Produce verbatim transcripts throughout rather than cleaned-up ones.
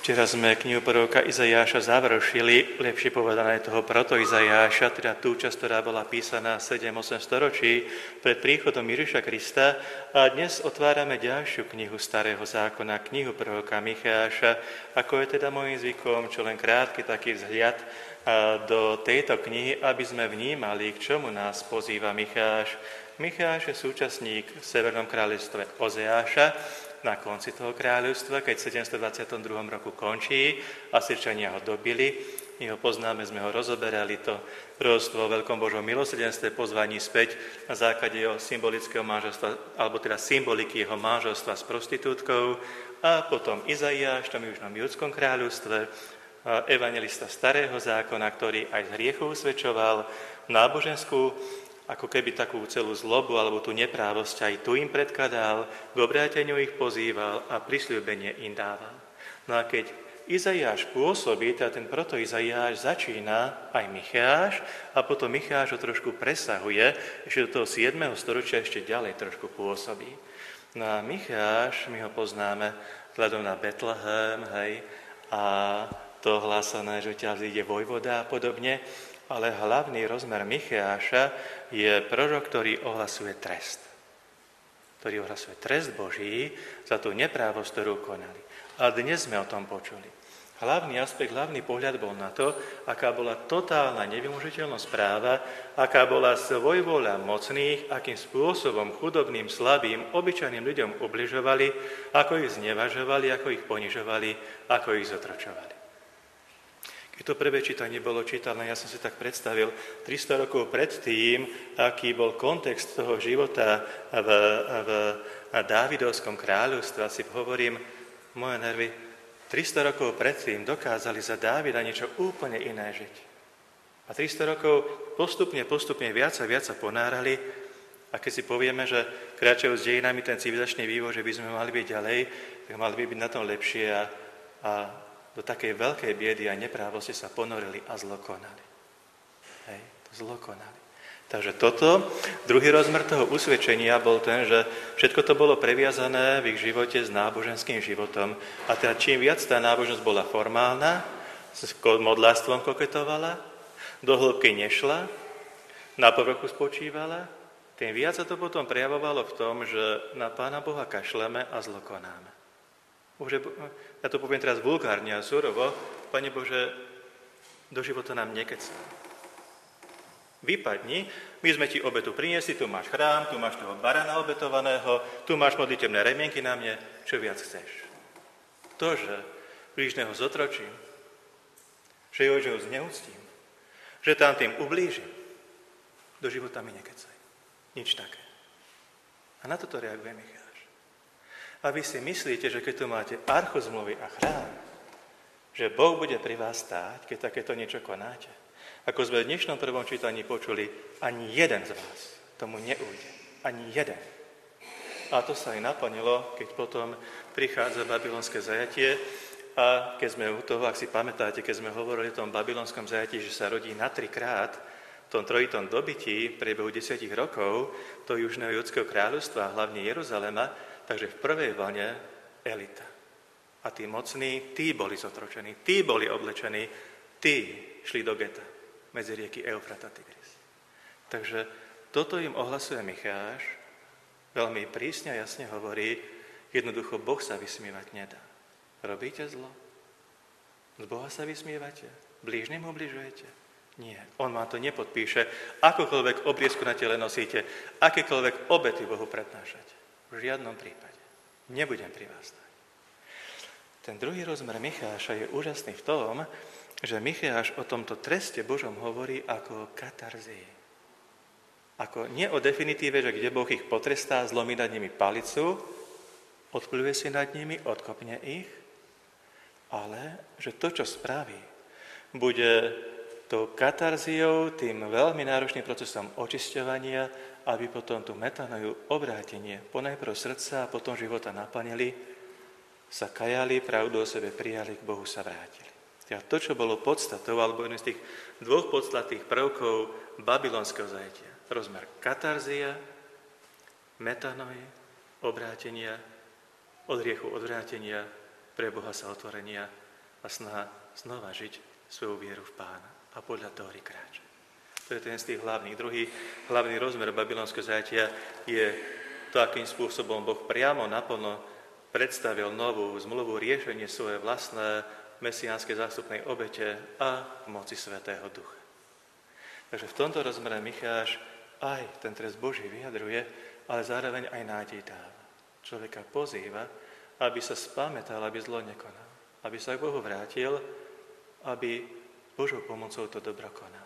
Včera sme knihu proroka Izaiáša završili, lepšie povedané toho proto-Izaiáša, teda tú časť, ktorá bola písaná sedem osem storočí pred príchodom Ježiša Krista. A dnes otvárame ďalšiu knihu Starého zákona, knihu proroka Micháša. Ako je teda môjim zvykom, čo len krátky taký vzhľad do tejto knihy, aby sme vnímali, k čomu nás pozýva Micháš. Micháš je súčasník v Severnom kráľovstve Ozeáša, na konci toho kráľovstva, keď v sedemstodvadsiatom druhom roku končí, Asýrčania ho dobili. My ho poznáme, sme ho rozoberali, to proroctvo o veľkom Božom milosrdenstve, pozvaní späť na základe jeho symbolického manželstva, alebo teda symboliky jeho manželstva s prostitútkou. A potom Izaiáš, tam je už na Judskom kráľovstve, evangelista Starého zákona, ktorý aj z hriechu usvedčoval, náboženskú ako keby takú celú zlobu alebo tú neprávosť aj tu im predkladal, k obráteniu ich pozýval a prisľúbenie im dával. No a keď Izaiáš pôsobí, teda ten proto-Izaiáš začína aj Micháš a potom Micháš ho trošku presahuje, ešte do toho siedmeho storočia ešte ďalej trošku pôsobí. No a Micháš, my ho poznáme vzhľadom na Betlehem, hej, a to hlásané, že ťa zíde vojvoda a podobne, ale hlavný rozmer Micháša je prorok, ktorý ohlasuje trest. Ktorý ohlasuje trest Boží za tú neprávosť, ktorú konali. A dnes sme o tom počuli. Hlavný aspekt, hlavný pohľad bol na to, aká bola totálna nevymožiteľnosť práva, aká bola svojvôľa mocných, akým spôsobom chudobným, slabým, obyčajným ľuďom ubližovali, ako ich znevažovali, ako ich ponižovali, ako ich zotročovali. Keď to prvé čítanie bolo čítané, ja som si tak predstavil tristo rokov predtým, aký bol kontext toho života v, v Dávidovskom kráľovstve. Si hovorím, moje nervy, tristo rokov predtým dokázali za Dávida niečo úplne iné žiť. A tristo rokov postupne, postupne viac a viac sa ponárali. A keď si povieme, že kráčajú s dejinami ten civilizačný vývoj, že by sme mali byť ďalej, tak mali by byť na tom lepšie a, a do takej veľkej biedy a neprávosti sa ponorili a zlokonali. Hej, to zlokonali. Takže toto, druhý rozmer toho usvedčenia bol ten, že všetko to bolo previazané v ich živote s náboženským životom. A teda čím viac tá náboženosť bola formálna, s modlárstvom koketovala, do hĺbky nešla, na povrchu spočívala, tým viac sa to potom prejavovalo v tom, že na Pána Boha kašleme a zlokonáme. Bože, ja to poviem teraz vulgárne a surovo, Pane Bože, do života nám nekecaj. Vypadni, my sme ti obetu priniesli, tu máš chrám, tu máš toho barana obetovaného, tu máš modlitebné remienky na mne, čo viac chceš. To, že blížneho zotročím, že ho zneúctím, že tam tým ublížim, do života mi nekecaj. Nič také. A na toto reaguje Micháš. A vy si myslíte, že keď tu máte archu zmluvy a chrám, že Boh bude pri vás stáť, keď takéto niečo konáte. Ako sme v dnešnom prvom čítaní počuli, ani jeden z vás tomu neújde. Ani jeden. A to sa aj naplnilo, keď potom prichádza babylonské zajatie a keď sme u toho, ak si pamätáte, keď sme hovorili o tom babylonskom zajatí, že sa rodí na trikrát, v tom trojitom dobytí v priebehu desiatich rokov to južného judského kráľovstva, hlavne Jeruzalema, takže v prvej vlne elita. A tí mocní, tí boli zotročení, tí boli oblečení, tí šli do geta medzi rieky Eufrat a Tigris. Takže toto im ohlasuje Micháš, veľmi prísne a jasne hovorí, jednoducho Boh sa vysmievať nedá. Robíte zlo? Z Boha sa vysmievate? Blížnym obližujete? Nie, on vám to nepodpíše. Akokoľvek obriezku na tele nosíte, akékoľvek obety Bohu prednášate. V žiadnom prípade. Nebudem pri vás stať. Ten druhý rozmer Micháša je úžasný v tom, že Micháš o tomto treste Božom hovorí ako o katarzii. Ako nie o definitíve, že kde Boh ich potrestá, zlomí nad nimi palicu, odpľuje si nad nimi, odkopne ich, ale že to, čo spraví, bude tou katarziou, tým veľmi náročným procesom očisťovania, aby potom tú metanoju obrátenie ponajprv srdca a potom života naplnili, sa kajali, pravdu o sebe prijali, k Bohu sa vrátili. Teda to, čo bolo podstatou, alebo jedným z tých dvoch podstatných prvkov babylonského zajatia. Rozmer katarzia, metanoj, obrátenia, od hriechu odvrátenia, pre Boha sa otvorenia a snaha znova žiť svoju vieru v Pána a podľa toho kráčať. To je ten z tých hlavných. Druhý hlavný rozmer babylonského zajatia je to, akým spôsobom Boh priamo naplno predstavil novú zmluvu, riešenie svoje vlastné mesiánskej zástupnej obete a moci Svätého Ducha. Takže v tomto rozmere Micháš aj ten trest Boží vyjadruje, ale zároveň aj nádej dáva. Človeka pozýva, aby sa spamätal, aby zlo nekonal, aby sa k Bohu vrátil, aby Božou pomocou to dobro konal.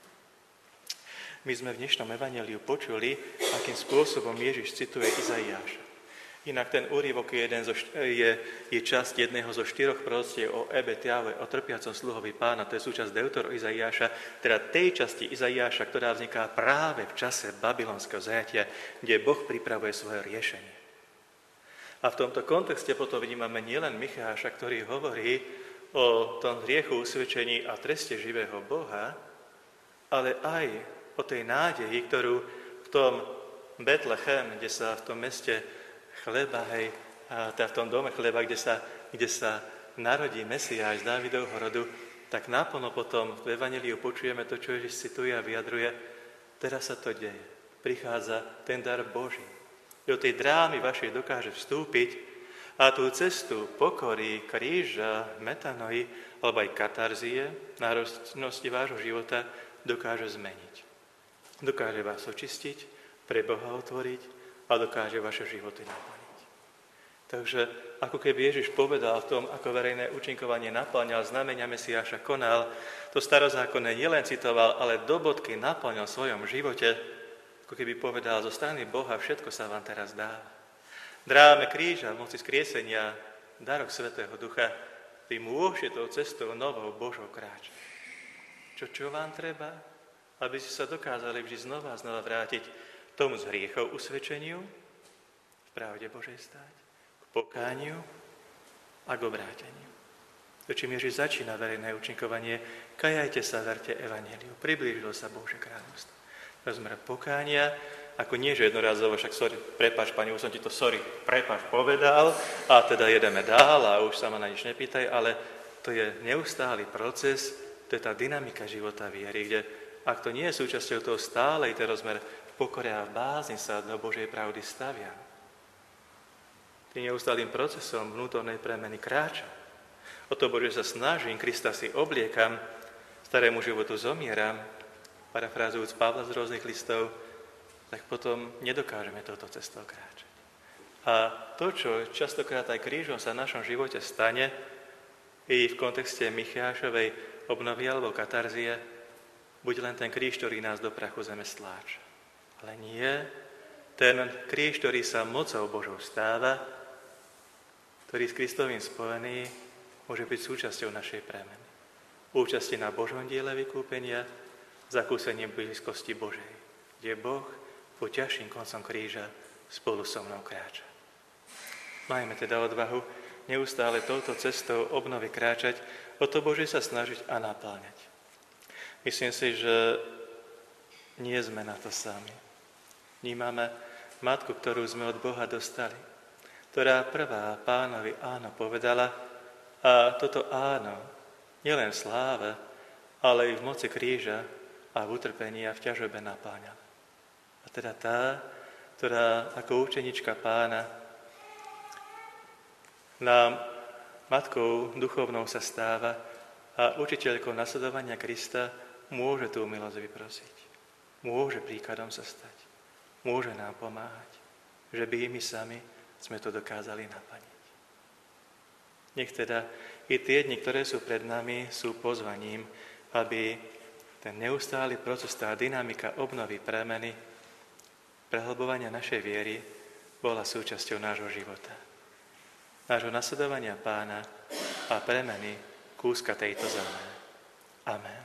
My sme v dnešnom evanjeliu počuli, akým spôsobom Ježiš cituje Izaiáša. Inak ten úryvok je, jeden zo, je, je časť jedného zo štyroch proroctiev o Ebed Jahve, o trpiacom sluhovi Pána, to je súčasť Deutero Izaiáša, teda tej časti Izaiáša, ktorá vzniká práve v čase babylonského zajatia, kde Boh pripravuje svoje riešenie. A v tomto kontexte potom vnímame nielen Micháša, ktorý hovorí o tom hriechu, usvedčení a treste živého Boha, ale aj o tej nádeji, ktorú v tom Betlechem, kde sa v tom meste chleba, hej, a v tom dome chleba, kde sa, kde sa narodí Mesiáš z Dávidovho rodu, tak naplno potom v evanjeliu počujeme to, čo Ježiš cituje a vyjadruje. Teraz sa to deje. Prichádza ten dar Boží. Do tej drámy vašej dokáže vstúpiť a tú cestu pokory, kríža, metanoi, alebo aj katarzie, náročnosti vášho života dokáže zmeniť. Dokáže vás očistiť, pre Boha otvoriť a dokáže vaše životy naplniť. Takže ako keby Ježiš povedal v tom, ako verejné účinkovanie naplňal, znamenia Mesiáša konal, to starozákonné nielen citoval, ale do bodky naplňal v svojom živote, ako keby povedal, zo strany Boha všetko sa vám teraz dáva. Dráme kríža v moci skriesenia, darok Svätého Ducha, vy môžete tou cestou novou Božou kráčať. Čo, čo vám treba? Aby ste sa dokázali vždy znova a znova vrátiť tomu z hriechov usvedčeniu, v pravde Božej stáť, k pokániu a k obráteniu. To, čím Ježiš začína verejné účinkovanie, kajajte sa, verte evanjeliu, priblížilo sa Božie kráľovstvo. Rozmer pokánia, ako nie, že jednorazovo, však sorry, prepáč, pani, už som ti to sorry, prepáč, povedal, a teda jedeme dál a už sa ma na nič nepýtaj, ale to je neustály proces, to je tá dynamika života viery, kde ak to nie je súčasťou toho stálej, ten rozmer v pokore a v bázni sa do Božej pravdy stavia. Tým neustálým procesom vnútornej premeny kráča. O to Bože sa snažím, Krista si obliekam, starému životu zomieram, parafrázujúc Pavla z rôznych listov, tak potom nedokážeme touto cestou kráčať. A to, čo častokrát aj krížom sa v našom živote stane, i v kontexte Michášovej obnovy alebo katarzie, buď len ten kríž, ktorý nás do prachu zeme stláča. Ale nie, ten kríž, ktorý sa mocou Božou stáva, ktorý s Kristovým spojený, môže byť súčasťou našej premeny. Účasti na Božom diele vykúpenia, zakúsenie blízkosti Božej, kde Boh po ťažším koncom kríža spolu so mnou kráča. Majme teda odvahu neustále touto cestou obnovy kráčať, o to Bože sa snažiť a napáľať. Myslím si, že nie sme na to sami. Vnímame matku, ktorú sme od Boha dostali, ktorá prvá Pánovi áno povedala a toto áno nielen v sláve, ale i v moci kríža a v utrpení a v ťažobe napáňala. A teda tá, ktorá ako učenička Pána nám matkou duchovnou sa stáva a učiteľkou nasledovania Krista, môže tú milosť vyprosiť. Môže príkladom sa stať. Môže nám pomáhať. Že by i my sami sme to dokázali naplniť. Nech teda i tie dni, ktoré sú pred nami, sú pozvaním, aby ten neustály proces, tá dynamika obnovy premeny, prehlbovania našej viery bola súčasťou nášho života. Nášho nasledovania Pána a premeny kúska tejto zeme. Amen.